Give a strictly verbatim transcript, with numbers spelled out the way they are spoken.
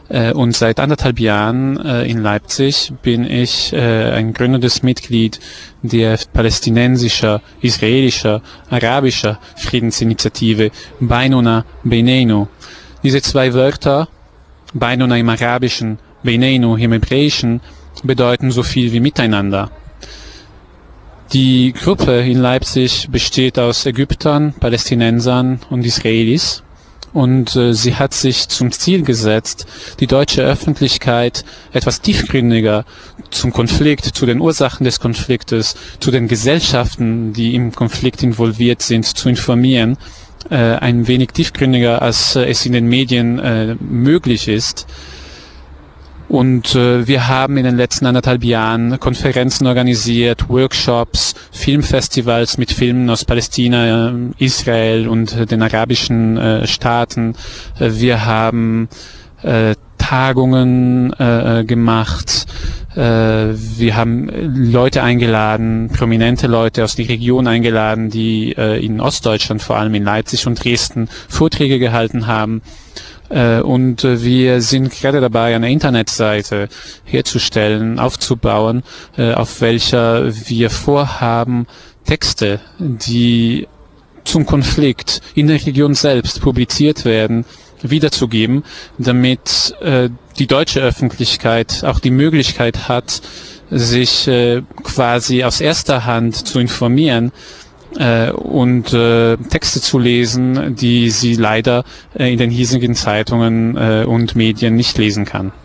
Äh, und seit anderthalb Jahren äh, in Leipzig bin ich äh, ein gründendes Mitglied der palästinensischer, israelischer, arabischer Friedensinitiative Bainuna Beineinu. Diese zwei Wörter, Bainuna im Arabischen, Beineinu im Hebräischen, bedeuten so viel wie miteinander. Die Gruppe in Leipzig besteht aus Ägyptern, Palästinensern und Israelis. Und äh, sie hat sich zum Ziel gesetzt, die deutsche Öffentlichkeit etwas tiefgründiger zum Konflikt, zu den Ursachen des Konfliktes, zu den Gesellschaften, die im Konflikt involviert sind, zu informieren, äh, ein wenig tiefgründiger, als äh, es in den Medien äh, möglich ist. Und äh, wir haben in den letzten anderthalb Jahren Konferenzen organisiert, Workshops, Filmfestivals mit Filmen aus Palästina, äh, Israel und äh, den arabischen äh, Staaten. Äh, wir haben äh, Tagungen äh, gemacht. Äh, wir haben Leute eingeladen, prominente Leute aus der Region eingeladen, die äh, in Ostdeutschland, vor allem in Leipzig und Dresden, Vorträge gehalten haben. Und wir sind gerade dabei, eine Internetseite herzustellen, aufzubauen, auf welcher wir vorhaben, Texte, die zum Konflikt in der Region selbst publiziert werden, wiederzugeben, damit die deutsche Öffentlichkeit auch die Möglichkeit hat, sich quasi aus erster Hand zu informieren, Äh, und äh, Texte zu lesen, die sie leider äh, in den hiesigen Zeitungen äh, und Medien nicht lesen kann.